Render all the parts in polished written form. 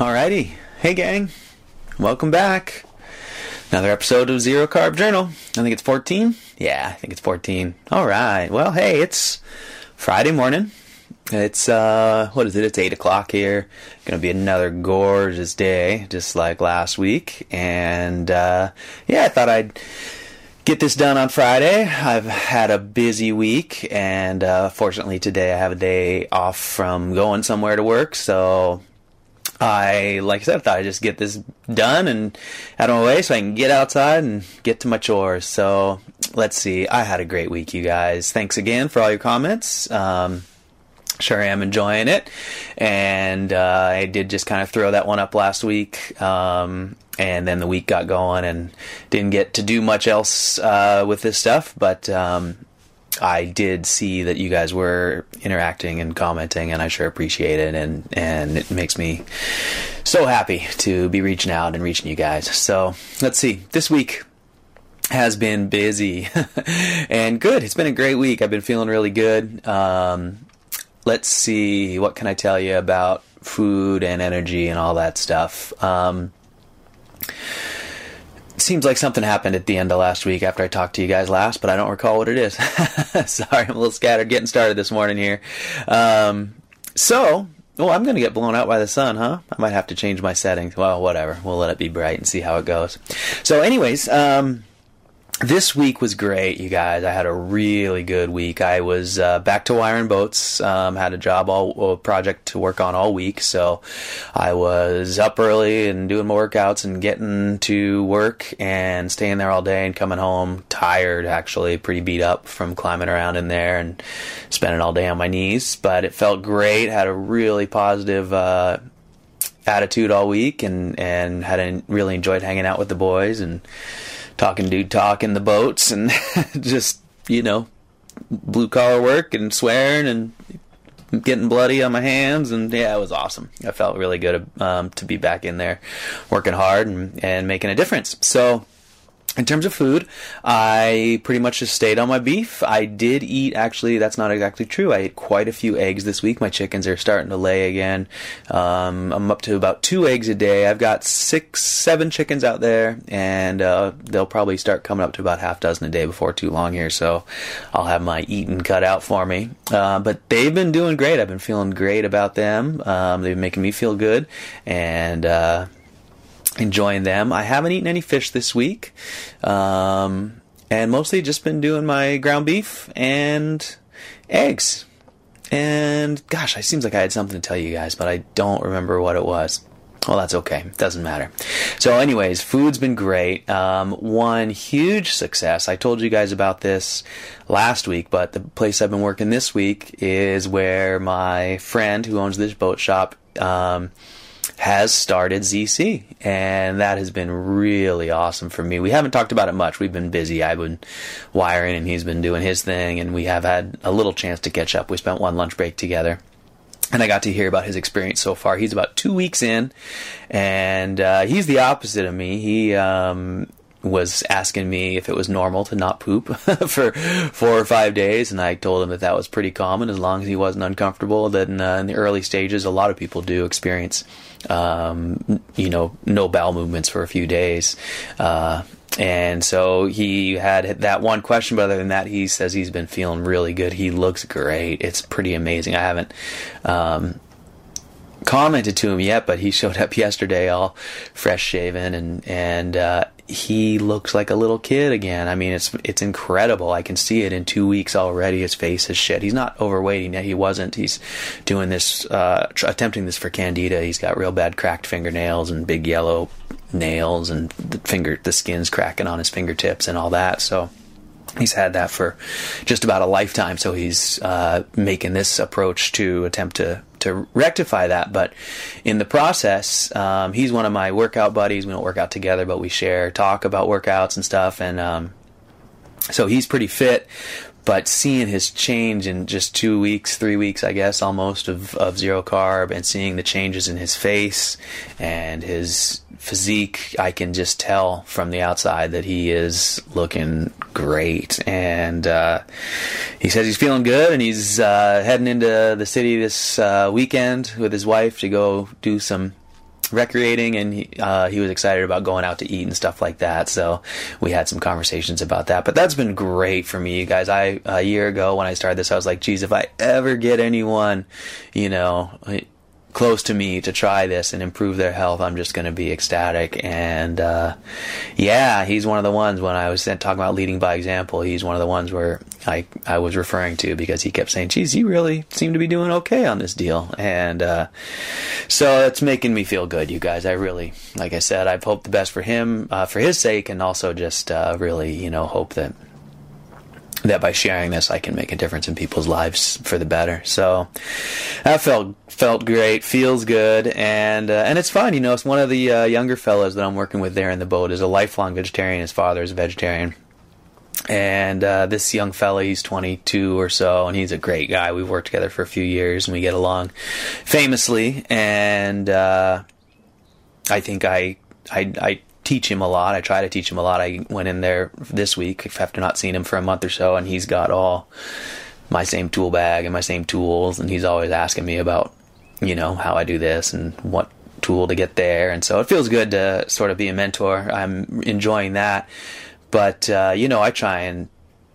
Alrighty. Hey gang. Welcome back. Another episode of Zero Carb Journal. I think it's 14. Yeah, I think it's 14. Alright. Well, hey, it's Friday morning. It's, what is it? It's 8 o'clock here. Gonna be another gorgeous day, just like last week. And, I thought I'd get this done on Friday. I've had a busy week, and, fortunately today I have a day off from going somewhere to work, so I thought I'd just get this done and out of my way so I can get outside and get to my chores. So, let's see. I had a great week, you guys. Thanks again for all your comments. Sure am enjoying it. And I did just kind of throw that one up last week. And then the week got going and didn't get to do much else with this stuff. But I did see that you guys were interacting and commenting, and I sure appreciate it, and it makes me so happy to be reaching out and reaching you guys. So, let's see. This week has been busy and good. It's been a great week. I've been feeling really good. Let's see. What can I tell you about food and energy and all that stuff? Seems like something happened at the end of last week after I talked to you guys last, but I don't recall what it is. Sorry, I'm a little scattered getting started this morning here. I'm going to get blown out by the sun, huh? I might have to change my settings. Well, whatever. We'll let it be bright and see how it goes. So anyways, this week was great, you guys. I had a really good week. I was back to wiring boats. Had a project to work on all week, so I was up early and doing my workouts and getting to work and staying there all day and coming home tired, actually, pretty beat up from climbing around in there and spending all day on my knees. But it felt great. Had a really positive attitude all week and really enjoyed hanging out with the boys and talking dude talk in the boats and just, blue collar work and swearing and getting bloody on my hands, and it was awesome. I felt really good to be back in there working hard and making a difference. So in terms of food, I pretty much just stayed on my beef. I did eat, actually, that's not exactly true. I ate quite a few eggs this week. My chickens are starting to lay again. I'm up to about 2 eggs a day. I've got 6-7 chickens out there, and they'll probably start coming up to about half dozen a day before too long here, so I'll have my eating cut out for me. But they've been doing great. I've been feeling great about them. They've been making me feel good, and enjoying them. I haven't eaten any fish this week, and mostly just been doing my ground beef and eggs. And gosh, it seems like I had something to tell you guys, but I don't remember what it was. Well, that's okay. It doesn't matter. So anyways, food's been great. One huge success, I told you guys about this last week, but the place I've been working this week is where my friend who owns this boat shop has started ZC, and that has been really awesome for me. We haven't talked about it much. We've been busy. I've been wiring, and he's been doing his thing, and we have had a little chance to catch up. We spent one lunch break together, and I got to hear about his experience so far. He's about 2 weeks in, and he's the opposite of me. He was asking me if it was normal to not poop for 4 or 5 days, and I told him that was pretty common as long as he wasn't uncomfortable. That in the early stages, a lot of people do experience no bowel movements for a few days. And so he had that one question, but other than that, he says he's been feeling really good. He looks great. It's pretty amazing. I haven't commented to him yet, but he showed up yesterday all fresh shaven, and he looks like a little kid again. I mean, it's incredible. I can see it in 2 weeks already. His face is shit. He's not overweight. He wasn't. He's doing this, attempting this for Candida. He's got real bad cracked fingernails and big yellow nails, and the skin's cracking on his fingertips and all that. So he's had that for just about a lifetime. So he's making this approach to attempt to rectify that. But in the process, he's one of my workout buddies. We don't work out together, but we talk about workouts and stuff. And so he's pretty fit. But seeing his change in just 2 weeks, 3 weeks, I guess, almost of zero carb, and seeing the changes in his face and his physique, I can just tell from the outside that he is looking great. And he says he's feeling good, and he's heading into the city this weekend with his wife to go do some recreating, and he was excited about going out to eat and stuff like that. So we had some conversations about that. But that's been great for me, you guys. A year ago when I started this, I was like, geez, if I ever get anyone, close to me to try this and improve their health, I'm just going to be ecstatic. And he's one of the ones, when I was talking about leading by example, he's one of the ones where I was referring to, because he kept saying, geez, you really seem to be doing okay on this deal. And so it's making me feel good, you guys. I really, like I said, I've hoped the best for him, for his sake, and also just really, hope that by sharing this, I can make a difference in people's lives for the better. So that felt great, feels good, and it's fun. It's one of the younger fellows that I'm working with there in the boat is a lifelong vegetarian. His father is a vegetarian. And this young fella, he's 22 or so, and he's a great guy. We've worked together for a few years, and we get along famously. And I think I teach him a lot. I try to teach him a lot. I went in there this week after not seeing him for a month or so, and he's got all my same tool bag and my same tools, and he's always asking me about, how I do this and what tool to get there. And so it feels good to sort of be a mentor. I'm enjoying that. But, I try and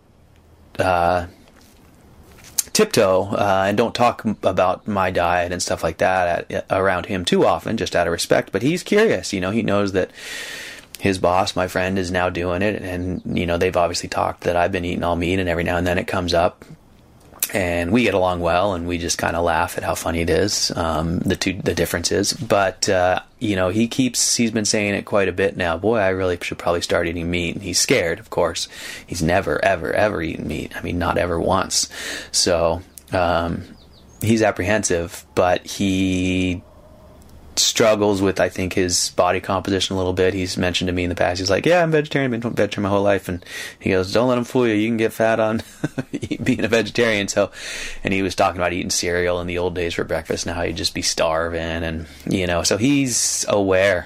tiptoe and don't talk about my diet and stuff like that around him too often, just out of respect. But he's curious. He knows that his boss, my friend, is now doing it, and they've obviously talked that I've been eating all meat, and every now and then it comes up, and we get along well, and we just kind of laugh at how funny it is, the differences. But he's been saying it quite a bit now. Boy, I really should probably start eating meat. And he's scared, of course. He's never, ever, ever eaten meat. I mean, not ever once. So he's apprehensive, but he struggles with, I think, his body composition a little bit. He's mentioned to me in the past, he's like, yeah, I'm vegetarian, been vegetarian my whole life. And he goes, don't let him fool you. You can get fat on being a vegetarian. So, and he was talking about eating cereal in the old days for breakfast. Now he'd just be starving. And, so he's aware.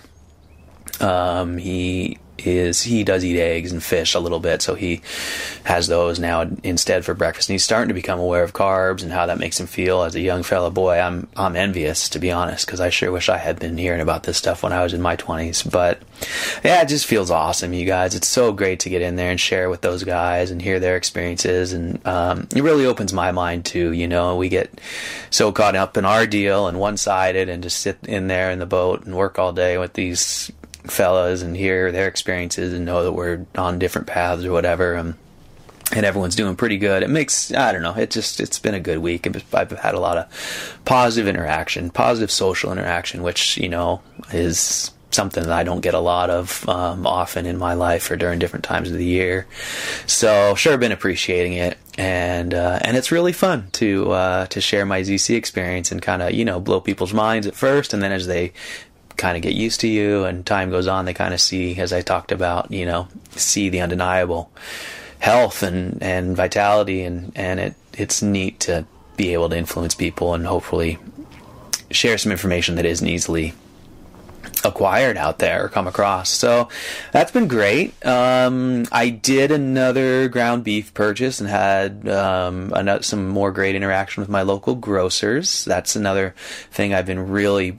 He does eat eggs and fish a little bit, so he has those now instead for breakfast. And he's starting to become aware of carbs and how that makes him feel as a young fella. Boy, I'm envious, to be honest, because I sure wish I had been hearing about this stuff when I was in my 20s. But yeah, it just feels awesome, you guys. It's so great to get in there and share with those guys and hear their experiences. And it really opens my mind too. We get so caught up in our deal and one-sided, and just sit in there in the boat and work all day with these fellas and hear their experiences and know that we're on different paths or whatever, and everyone's doing pretty good. It makes, I don't know, it's been a good week. I've had a lot of positive social interaction, which, is something that I don't get a lot of often in my life or during different times of the year. So sure, been appreciating it, and it's really fun to share my ZC experience and kind of, blow people's minds at first, and then as they kind of get used to you and time goes on, they kind of see, as I talked about, see the undeniable health and vitality, and it's neat to be able to influence people and hopefully share some information that isn't easily acquired out there or come across. So that's been great. I did another ground beef purchase and had some more great interaction with my local grocers. That's another thing I've been really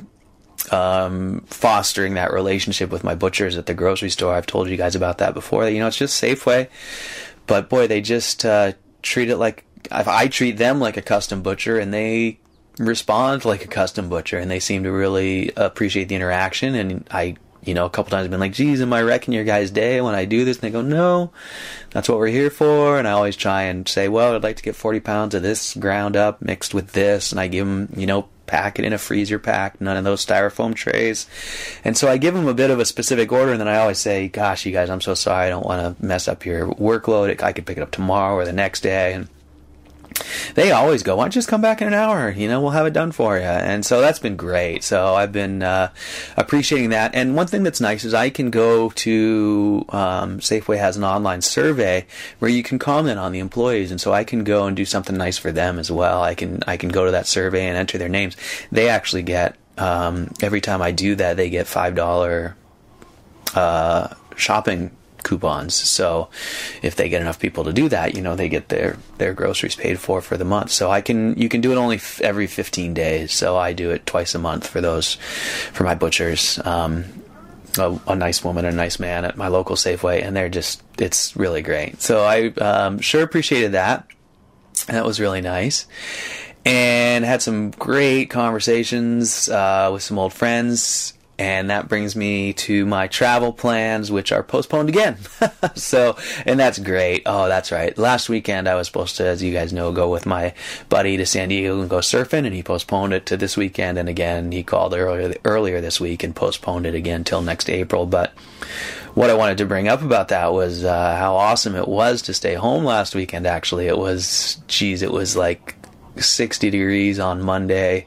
fostering, that relationship with my butchers at the grocery store. I've told you guys about that before. It's just Safeway, but boy, they just treat it like, I treat them like a custom butcher, and they respond like a custom butcher, and they seem to really appreciate the interaction. And I, a couple times I've been like, geez, am I wrecking your guys' day when I do this? And they go, no, that's what we're here for. And I always try and say, well, I'd like to get 40 pounds of this ground up mixed with this, and I give them, pack it in a freezer pack, none of those styrofoam trays. And so I give them a bit of a specific order, and then I always say, gosh, you guys, I'm so sorry, I don't want to mess up your workload. I could pick it up tomorrow or the next day. And they always go, why don't you just come back in an hour? We'll have it done for you. And so that's been great. So I've been appreciating that. And one thing that's nice is I can go to, Safeway has an online survey where you can comment on the employees. And so I can go and do something nice for them as well. I can go to that survey and enter their names. They actually get, every time I do that, they get $5 shopping coupons. So if they get enough people to do that, they get their groceries paid for the month. So you can do it only every 15 days. So I do it twice a month for my butchers. A nice woman and a nice man at my local Safeway, and it's really great. So I sure appreciated that. That was really nice. And had some great conversations with some old friends. And that brings me to my travel plans, which are postponed again. And that's great. Oh, that's right. Last weekend I was supposed to, as you guys know, go with my buddy to San Diego and go surfing, and he postponed it to this weekend. And again, he called earlier this week and postponed it again till next April. But what I wanted to bring up about that was how awesome it was to stay home last weekend. Actually, it was like 60 degrees on Monday.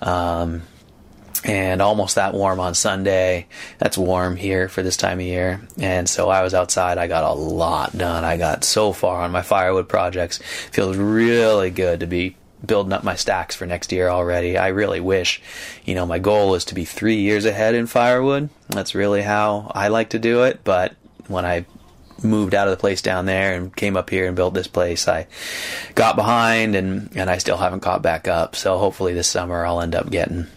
And almost that warm on Sunday. That's warm here for this time of year. And so I was outside. I got a lot done. I got so far on my firewood projects. Feels really good to be building up my stacks for next year already. I really wish, my goal is to be 3 years ahead in firewood. That's really how I like to do it. But when I moved out of the place down there and came up here and built this place, I got behind and I still haven't caught back up. So hopefully this summer I'll end up getting,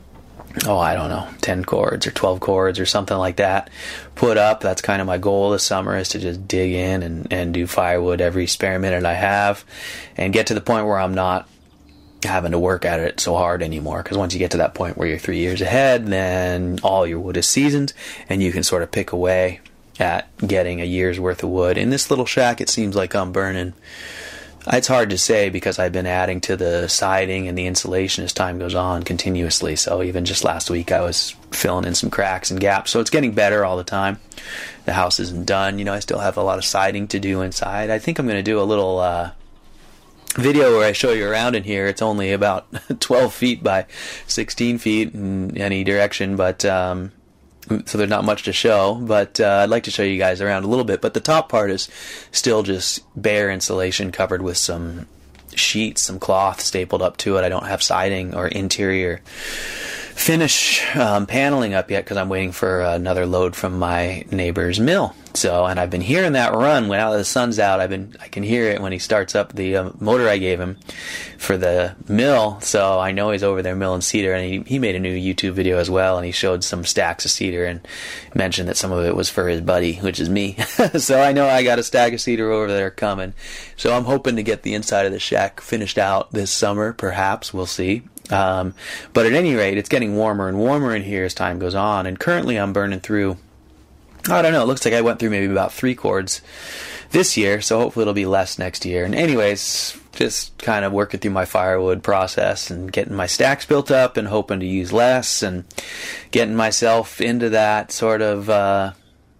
I don't know, 10 cords or 12 cords or something like that put up. That's kind of my goal this summer, is to just dig in and do firewood every spare minute I have and get to the point where I'm not having to work at it so hard anymore. Because once you get to that point where you're 3 years ahead, then all your wood is seasoned and you can sort of pick away at getting a year's worth of wood. In this little shack, it seems like I'm burning, it's hard to say because I've been adding to the siding and the insulation as time goes on continuously. So even just last week I was filling in some cracks and gaps. So it's getting better all the time. The house isn't done. I still have a lot of siding to do inside. I think I'm going to do a little video where I show you around in here. It's only about 12 feet by 16 feet in any direction, but so there's not much to show, but I'd like to show you guys around a little bit. But the top part is still just bare insulation covered with some sheets, some cloth stapled up to it. I don't have siding or interior finish paneling up yet because I'm waiting for another load from my neighbor's mill. And I've been hearing that run when the sun's out. I can hear it when he starts up the motor I gave him for the mill. So I know he's over there milling cedar, and he made a new YouTube video as well, and he showed some stacks of cedar and mentioned that some of it was for his buddy, which is me. So I know I got a stack of cedar over there coming. So I'm hoping to get the inside of the shack finished out this summer, perhaps. We'll see. But at any rate, it's getting warmer and warmer in here as time goes on, and currently I'm burning through, I don't know, it looks like I went through maybe about 3 cords this year, so hopefully it'll be less next year. And anyways, just kind of working through my firewood process and getting my stacks built up and hoping to use less and getting myself into that sort of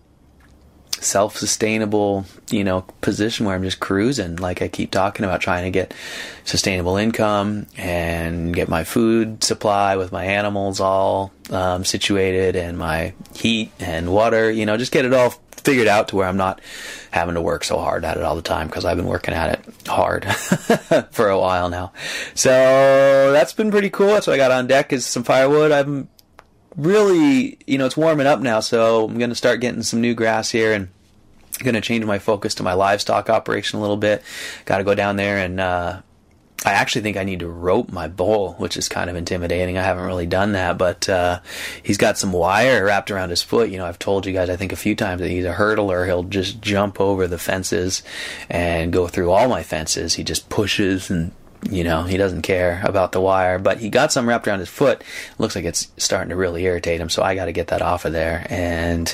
self-sustainable, position where I'm just cruising. Like I keep talking about, trying to get sustainable income and get my food supply with my animals all situated, and my heat and water, just get it all figured out to where I'm not having to work so hard at it all the time, because I've been working at it hard for a while now. So that's been pretty cool. That's what I got on deck, is some firewood. I'm really, it's warming up now, so I'm going to start getting some new grass here, and I'm going to change my focus to my livestock operation a little bit. Got to go down there, and I actually think I need to rope my bull, which is kind of intimidating. I haven't really done that, but he's got some wire wrapped around his foot. I've told you guys, I think a few times, that he's a hurdler. He'll just jump over the fences and go through all my fences. He just pushes, and he doesn't care about the wire, but he got some wrapped around his foot. Looks like it's starting to really irritate him, so I got to get that off of there. And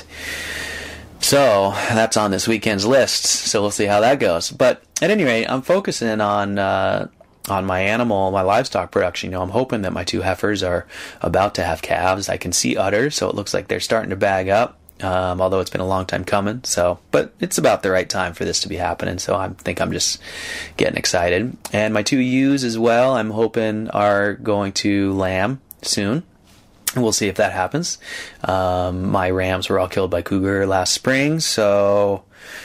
so that's on this weekend's list, so we'll see how that goes. But at any rate, I'm focusing on my livestock production. I'm hoping that my 2 heifers are about to have calves. I can see udders, so it looks like they're starting to bag up. Although it's been a long time coming, but it's about the right time for this to be happening, so I think I'm just getting excited. And my 2 ewes as well, I'm hoping are going to lamb soon. We'll see if that happens. My rams were all killed by cougar last spring, so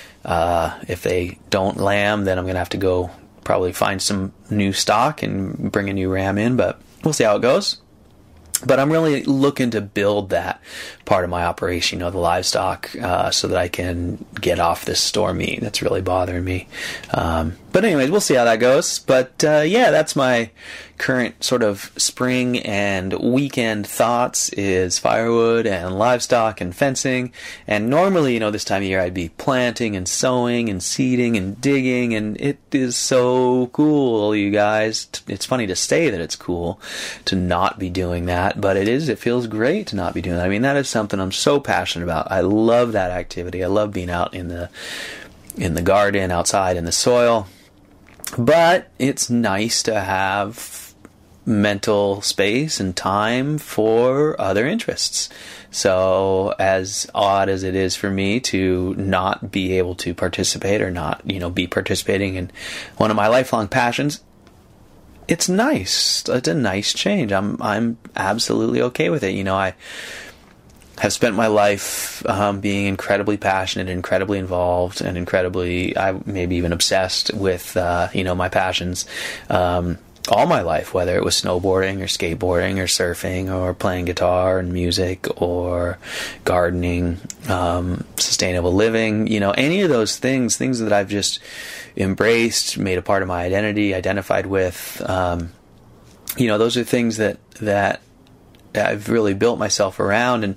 if they don't lamb, then I'm going to have to go probably find some new stock and bring a new ram in, but we'll see how it goes. But I'm really looking to build that part of my operation, the livestock, so that I can get off this store meat that's really bothering me. But anyways, we'll see how that goes. But yeah, that's my current sort of spring and weekend thoughts is firewood and livestock and fencing. And normally, this time of year I'd be planting and sowing and seeding and digging, and it is so cool, you guys. It's funny to say that it's cool to not be doing that, but it feels great to not be doing that. I mean, that is something I'm so passionate about. I love that activity. I love being out in the garden, outside in the soil. But it's nice to have mental space and time for other interests. So as odd as it is for me to not be able to participate or not, be participating in one of my lifelong passions, it's nice. It's a nice change. I'm absolutely okay with it. I have spent my life being incredibly passionate, incredibly involved, and maybe even obsessed with, my passions all my life, whether it was snowboarding or skateboarding or surfing or playing guitar and music or gardening, sustainable living, any of those things that I've just embraced, made a part of my identity, identified with, those are things that I've really built myself around,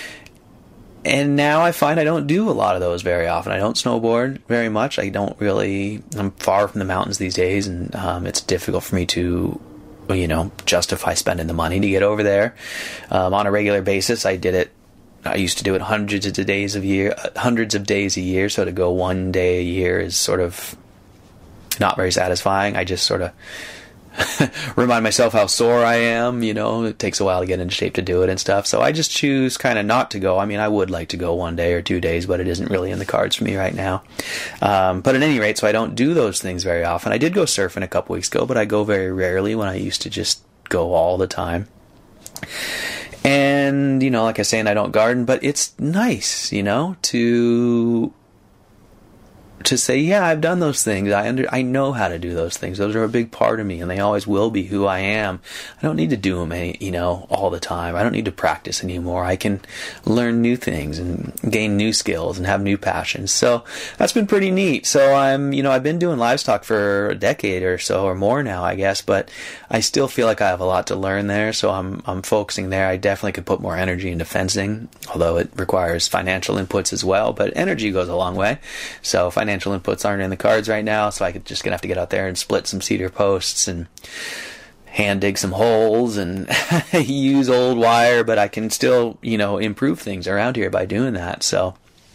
and now I find I don't do a lot of those very often. I don't snowboard very much. I'm far from the mountains these days, and it's difficult for me to, justify spending the money to get over there on a regular basis. I used to do it hundreds of days a year, so to go one day a year is sort of not very satisfying. I just sort of remind myself how sore I am, it takes a while to get into shape to do it and stuff. So I just choose kind of not to go. I mean, I would like to go one day or 2 days, but it isn't really in the cards for me right now. But at any rate, so I don't do those things very often. I did go surfing a couple weeks ago, but I go very rarely when I used to just go all the time. And, like I was saying, I don't garden, but it's nice, to say, yeah, I've done those things. I know how to do those things. Those are a big part of me, and they always will be who I am. I don't need to do them, all the time. I don't need to practice anymore. I can learn new things and gain new skills and have new passions. So that's been pretty neat. So I've been doing livestock for a decade or so or more now, I guess, but I still feel like I have a lot to learn there. So I'm focusing there. I definitely could put more energy into fencing, although it requires financial inputs as well, but energy goes a long way. So financial inputs aren't in the cards right now, so I'm just gonna have to get out there and split some cedar posts and hand dig some holes and use old wire, but I can still, improve things around here by doing that. So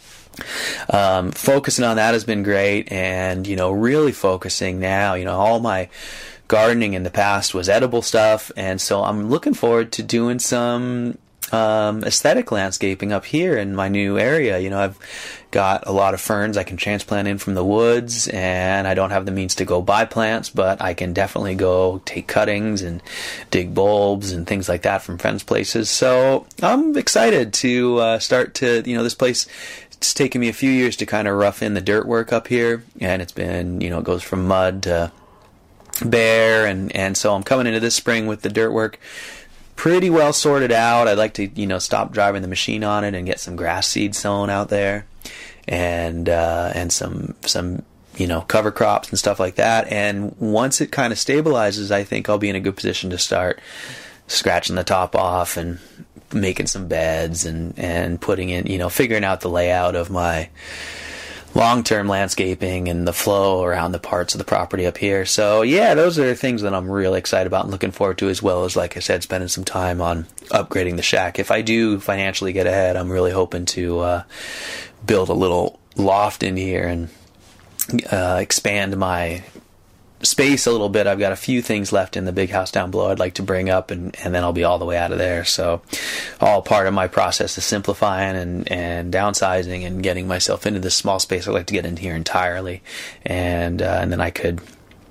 focusing on that has been great, and really focusing now, all my gardening in the past was edible stuff, and so I'm looking forward to doing some aesthetic landscaping up here in my new area. I've got a lot of ferns I can transplant in from the woods, and I don't have the means to go buy plants, but I can definitely go take cuttings and dig bulbs and things like that from friends' places. So I'm excited to start to, this place, it's taken me a few years to kind of rough in the dirt work up here, and it's been, it goes from mud to bare, and so I'm coming into this spring with the dirt work pretty well sorted out. I'd like to, stop driving the machine on it and get some grass seed sown out there, and some cover crops and stuff like that. And once it kind of stabilizes, I think I'll be in a good position to start scratching the top off and making some beds and putting in, figuring out the layout of my long-term landscaping and the flow around the parts of the property up here. So yeah, those are things that I'm really excited about and looking forward to, as well as, like I said, spending some time on upgrading the shack. If I do financially get ahead, I'm really hoping to build a little loft in here and expand my space a little bit. I've got a few things left in the big house down below I'd like to bring up, and then I'll be all the way out of there. So all part of my process of simplifying and downsizing and getting myself into this small space. I'd like to get in here entirely, and then I could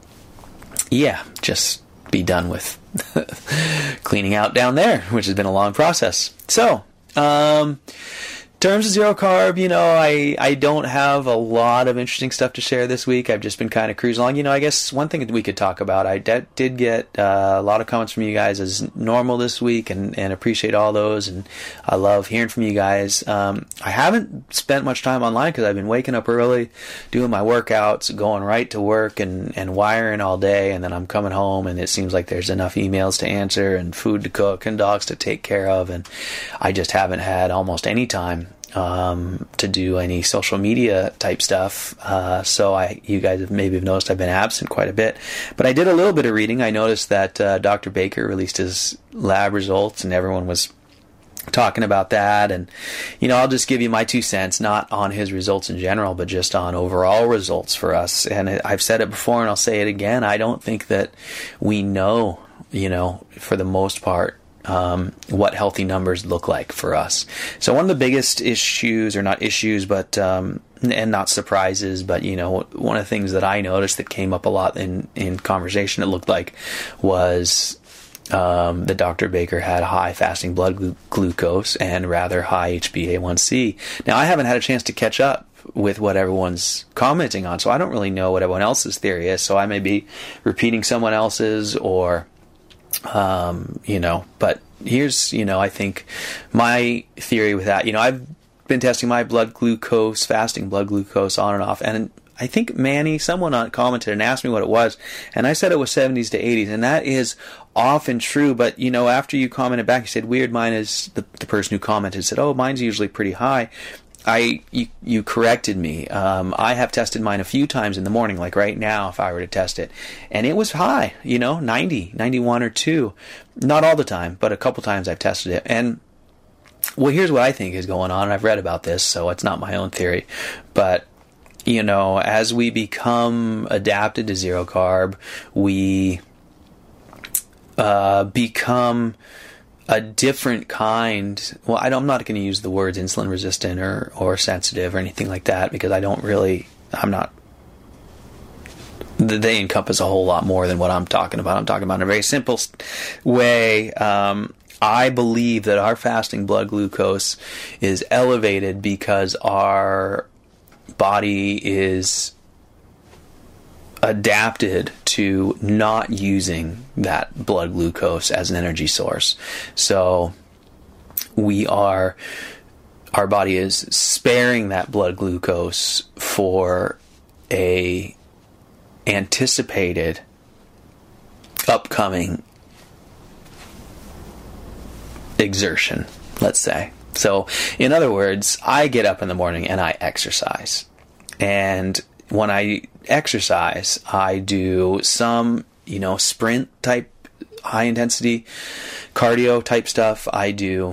just be done with cleaning out down there, which has been a long process. So terms of zero carb, I don't have a lot of interesting stuff to share this week. I've just been kind of cruising along. I guess one thing that we could talk about, I did get a lot of comments from you guys as normal this week, and appreciate all those, and I love hearing from you guys. I haven't spent much time online because I've been waking up early, doing my workouts, going right to work, and wiring all day, and then I'm coming home, and it seems like there's enough emails to answer, and food to cook, and dogs to take care of, and I just haven't had almost any time to do any social media type stuff. So you guys have maybe noticed I've been absent quite a bit, but I did a little bit of reading. I noticed that Dr. Baker released his lab results, and everyone was talking about that. And I'll just give you my 2 cents, not on his results in general, but just on overall results for us. And I've said it before, and I'll say it again. I don't think that we know, for the most part, what healthy numbers look like for us. So one of the biggest issues, or not issues, but and not surprises, but one of the things that I noticed that came up a lot in conversation, it looked like, was that Dr. Baker had high fasting blood glucose and rather high HbA1c. Now, I haven't had a chance to catch up with what everyone's commenting on, so I don't really know what everyone else's theory is. So I may be repeating someone else's, or but here's, I think my theory with that, I've been testing my blood glucose, fasting blood glucose on and off, and I think someone commented and asked me what it was, and I said it was 70s to 80s, and that is often true, but, after you commented back, you said, weird, mine is, the person who commented said, oh, mine's usually pretty high. You corrected me. I have tested mine a few times in the morning, like right now, if I were to test it, and it was high, 90, 91 or 2. Not all the time, but a couple times I've tested it. And, well, here's what I think is going on, and I've read about this, so it's not my own theory, but, as we become adapted to zero carb, we become a different kind. Well, I'm not going to use the words insulin resistant or sensitive or anything like that, because they encompass a whole lot more than what I'm talking about. I'm talking about in a very simple way. I believe that our fasting blood glucose is elevated because our body is adapted to not using that blood glucose as an energy source. So our body is sparing that blood glucose for a anticipated upcoming exertion, let's say. So in other words, I get up in the morning and I exercise. And when I exercise, I do some, sprint type, high intensity cardio type stuff. I do,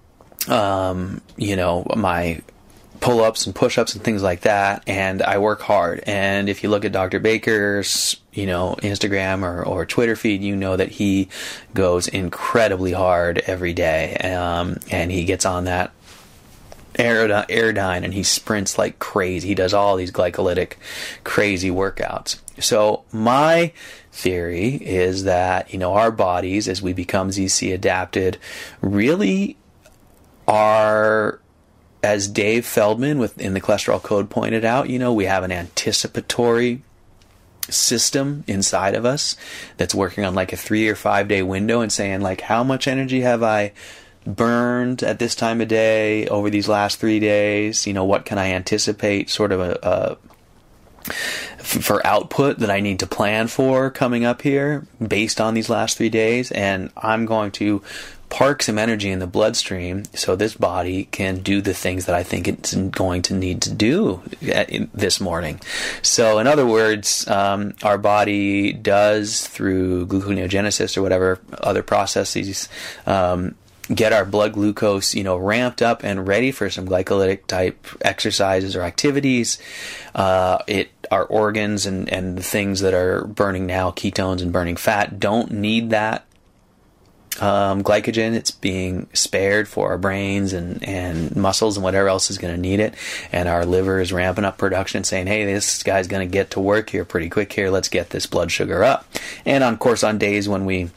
my pull-ups and push-ups and things like that. And I work hard. And if you look at Dr. Baker's, Instagram or Twitter feed, that he goes incredibly hard every day. And he gets on that Airdyne, and he sprints like crazy. He does all these glycolytic crazy workouts. So my theory is that, our bodies, as we become ZC adapted, really are, as Dave Feldman in the Cholesterol Code pointed out, we have an anticipatory system inside of us that's working on like a 3 or 5 day window and saying, like, how much energy have I burned at this time of day over these last 3 days? What can I anticipate sort of for output that I need to plan for coming up here based on these last 3 days? And I'm going to park some energy in the bloodstream so this body can do the things that I think it's going to need to do this morning. So in other words, our body does, through gluconeogenesis or whatever other processes, get our blood glucose, ramped up and ready for some glycolytic type exercises or activities. Our organs and the things that are burning now, ketones and burning fat, don't need that glycogen. It's being spared for our brains and muscles and whatever else is going to need it. And our liver is ramping up production, saying, hey, this guy's going to get to work here pretty quick here. Let's get this blood sugar up. And of course, on days when we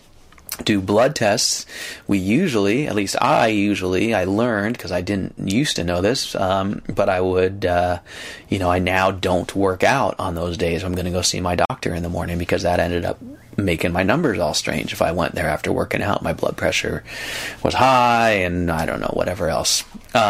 do blood tests. We usually, at least I learned, because I didn't used to know this, but I would, I now don't work out on those days. I'm going to go see my doctor in the morning, because that ended up making my numbers all strange. If I went there after working out, my blood pressure was high, and I don't know, whatever else.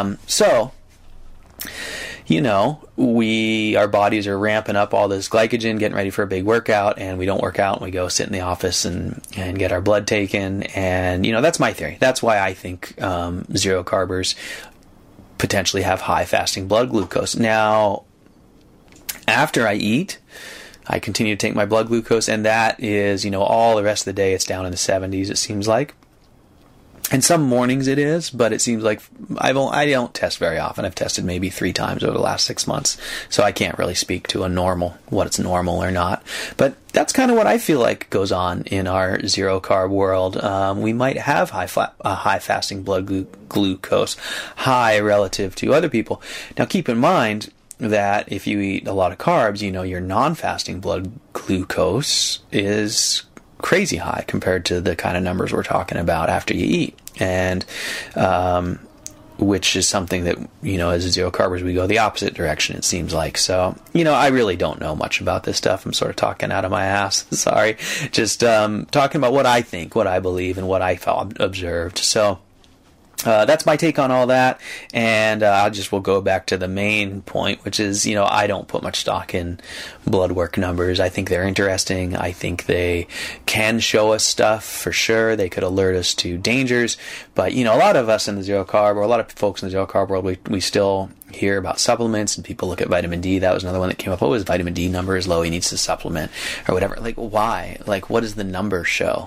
Our bodies are ramping up all this glycogen, getting ready for a big workout, and we don't work out, and we go sit in the office and get our blood taken. And, that's my theory. That's why I think zero carbers potentially have high fasting blood glucose. Now, after I eat, I continue to take my blood glucose, and that is, all the rest of the day, it's down in the 70s, it seems like. And some mornings it is, but it seems like I don't test very often. I've tested maybe 3 times over the last 6 months, so I can't really speak to what it's normal or not. But that's kind of what I feel like goes on in our zero carb world. We might have high fasting blood glucose, high relative to other people. Now, keep in mind that if you eat a lot of carbs, your non-fasting blood glucose is crazy high compared to the kind of numbers we're talking about after you eat. And which is something that, as zero carbers, we go the opposite direction, it seems like. So, I really don't know much about this stuff. I'm sort of talking out of my ass. Sorry. Just talking about what I think, what I believe, and what I observed. So, that's my take on all that, and we'll go back to the main point, which is, I don't put much stock in blood work numbers. I think they're interesting. I think they can show us stuff for sure. They could alert us to dangers, but, a lot of us in the zero carb, or a lot of folks in the zero carb world, we still hear about supplements, and people look at vitamin D. That was another one that came up. Oh, his vitamin D number is low, he needs to supplement, or whatever. Like, why? Like, what does the number show?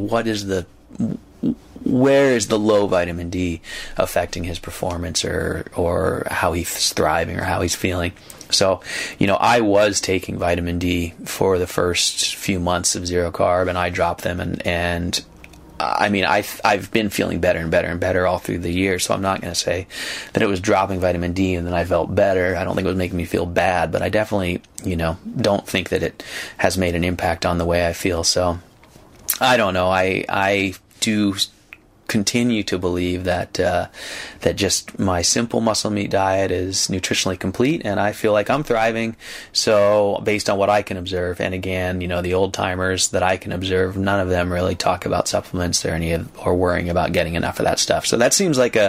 Where is the low vitamin D affecting his performance or how he's thriving or how he's feeling? So, I was taking vitamin D for the first few months of zero carb, and I dropped them, and I've been feeling better and better and better all through the year, so I'm not going to say that it was dropping vitamin D and then I felt better. I don't think it was making me feel bad, but I definitely, don't think that it has made an impact on the way I feel. So, I don't know. I do continue to believe that just my simple muscle meat diet is nutritionally complete, and I feel like I'm thriving. So based on what I can observe, and again, the old timers that I can observe, none of them really talk about supplements or worrying about getting enough of that stuff. So that seems like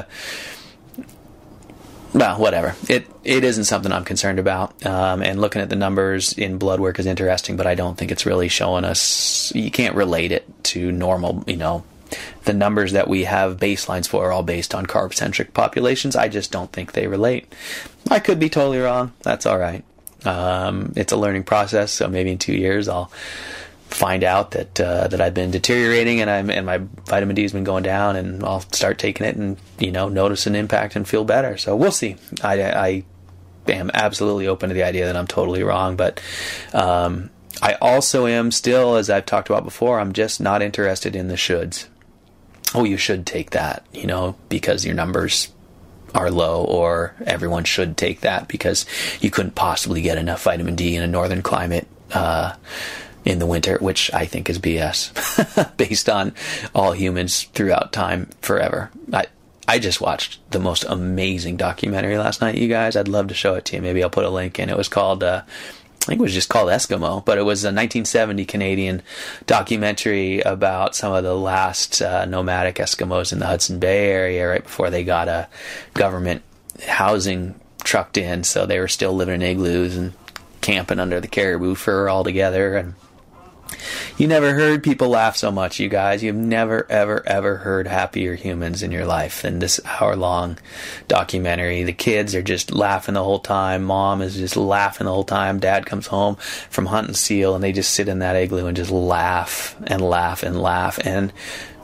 whatever. It isn't something I'm concerned about. And looking at the numbers in blood work is interesting, but I don't think it's really showing us. You can't relate it to normal, the numbers that we have baselines for are all based on carb-centric populations. I just don't think they relate. I could be totally wrong. That's all right. It's a learning process, so maybe in 2 years I'll find out that I've been deteriorating and my vitamin D has been going down, and I'll start taking it and notice an impact and feel better. So we'll see. I am absolutely open to the idea that I'm totally wrong, but I also am still, as I've talked about before, I'm just not interested in the shoulds. Oh, you should take that, because your numbers are low, or everyone should take that because you couldn't possibly get enough vitamin D in a northern climate in the winter, which I think is BS based on all humans throughout time forever. I just watched the most amazing documentary last night, you guys. I'd love to show it to you. Maybe I'll put a link in. It was called I think it was just called Eskimo, but it was a 1970 Canadian documentary about some of the last nomadic Eskimos in the Hudson Bay area right before they got a government housing trucked in. So they were still living in igloos and camping under the caribou fur all together. And you never heard people laugh so much, you guys. You've never, ever, ever heard happier humans in your life than this hour-long documentary. The kids are just laughing the whole time. Mom is just laughing the whole time. Dad comes home from hunting seal, and they just sit in that igloo and just laugh and laugh and laugh. And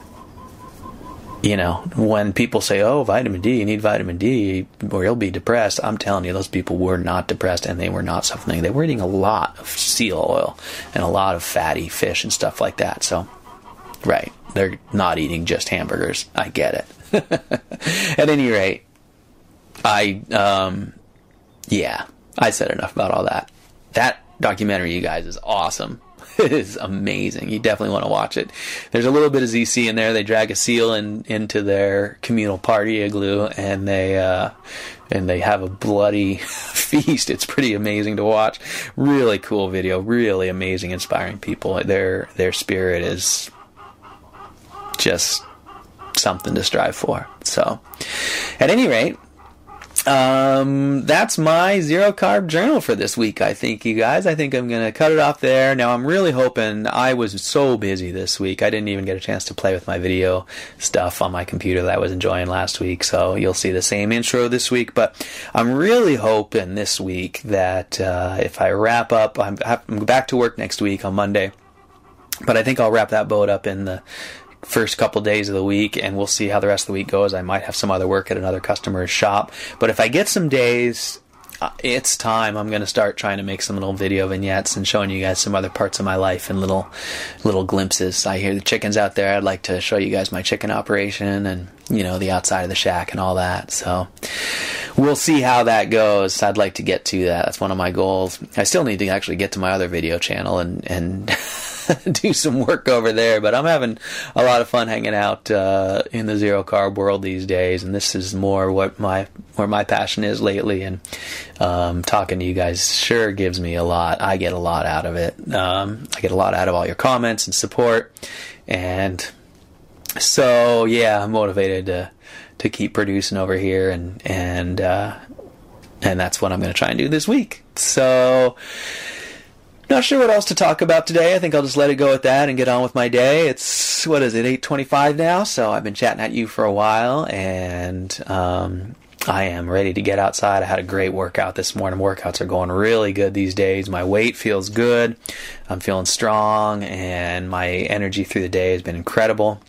when people say, oh, vitamin D, you need vitamin D or you'll be depressed, I'm telling you, those people were not depressed, and they were not suffering. They were eating a lot of seal oil and a lot of fatty fish and stuff like that. So, right, they're not eating just hamburgers. I get it. At any rate, I said enough about all that. That documentary, you guys, is awesome. It is amazing. You definitely want to watch it. There's a little bit of ZC in there. They drag a seal into their communal party igloo, and they have a bloody feast. It's pretty amazing to watch. Really cool video. Really amazing, inspiring people. Their spirit is just something to strive for. So, at any rate, that's my zero carb journal for this week. I think, you guys, I think I'm going to cut it off there. Now, I'm really hoping, I was so busy this week, I didn't even get a chance to play with my video stuff on my computer that I was enjoying last week, so you'll see the same intro this week. But I'm really hoping this week that if I wrap up, I'm back to work next week on Monday, but I think I'll wrap that boat up in the first couple days of the week, and we'll see how the rest of the week goes. I might have some other work at another customer's shop, but if I get some days, it's time. I'm going to start trying to make some little video vignettes and showing you guys some other parts of my life and little glimpses. I hear the chickens out there. I'd like to show you guys my chicken operation and, the outside of the shack and all that. So we'll see how that goes. I'd like to get to that. That's one of my goals. I still need to actually get to my other video channel and do some work over there, but I'm having a lot of fun hanging out in the zero carb world these days, and this is more where my passion is lately, and talking to you guys sure gives me a lot. I get a lot out of it. I get a lot out of all your comments and support, and so yeah, I'm motivated to keep producing over here, and that's what I'm going to try and do this week. So, not sure what else to talk about today. I think I'll just let it go at that and get on with my day. It's, 8:25 now, so I've been chatting at you for a while, and I am ready to get outside. I had a great workout this morning. Workouts are going really good these days. My weight feels good. I'm feeling strong, and my energy through the day has been incredible.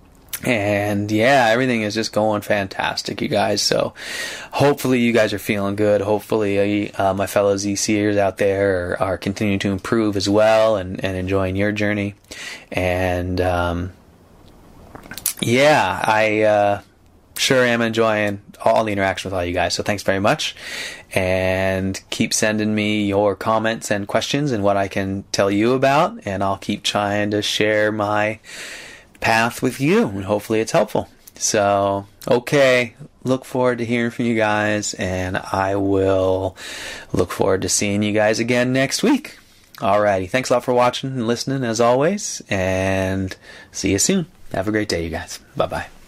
And yeah, everything is just going fantastic, you guys. So hopefully you guys are feeling good. Hopefully my fellow ZCers out there are continuing to improve as well and enjoying your journey. And yeah, I sure am enjoying all the interaction with all you guys. So thanks very much. And keep sending me your comments and questions and what I can tell you about. And I'll keep trying to share my path with you, and hopefully it's helpful. So, okay, look forward to hearing from you guys, and I will look forward to seeing you guys again next week. Alrighty, thanks a lot for watching and listening as always, and see you soon. Have a great day, you guys. Bye-bye.